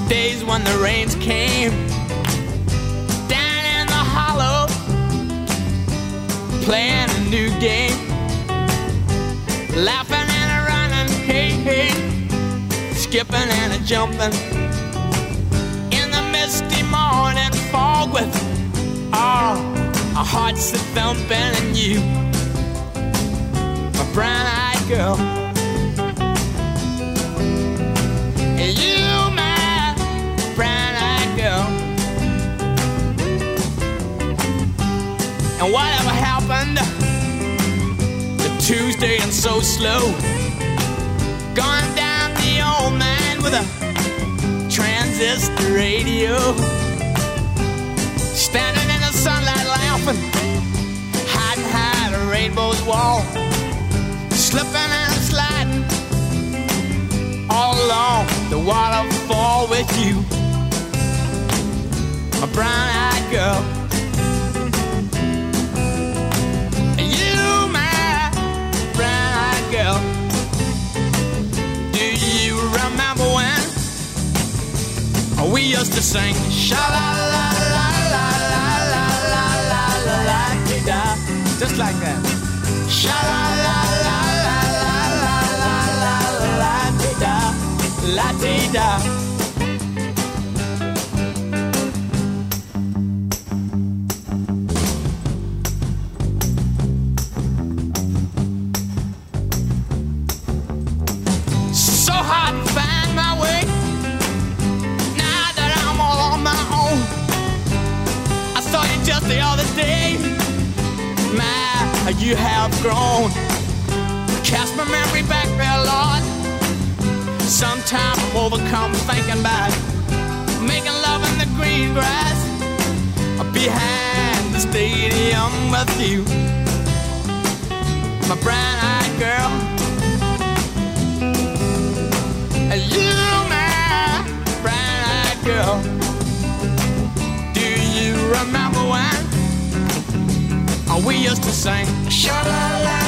days when the rains came down in the hollow, playing a new game, laughing and a running, hey, hey, skipping and a jumping in the misty morning fog with our hearts a thumping, and you, my brown-eyed girl, and you, my brown-eyed girl. And whatever happened to Tuesday and so slow, going down the old man with a transistor radio, standing in the sunlight laughing, hiding behind a rainbow's wall, slipping and sliding all along the waterfall with you, my brown-eyed girl. You, my brown-eyed girl. Do you remember when we used to sing sha-la-la-la-la-la-la-la-la-la-la-la-la-la-la-la, just like that. Sha-la-la-la-la-la-la-la-la-la-la-la-la-la. So hard to find my way now that I'm all on my own. I saw you just the other day. My, you have grown. Cast my memory back there, Lord. Sometimes I'm overcome thinking about making love in the green grass behind the stadium with you, my brown-eyed girl. You, my brown-eyed girl. Do you remember when we used to sing sha-la-la?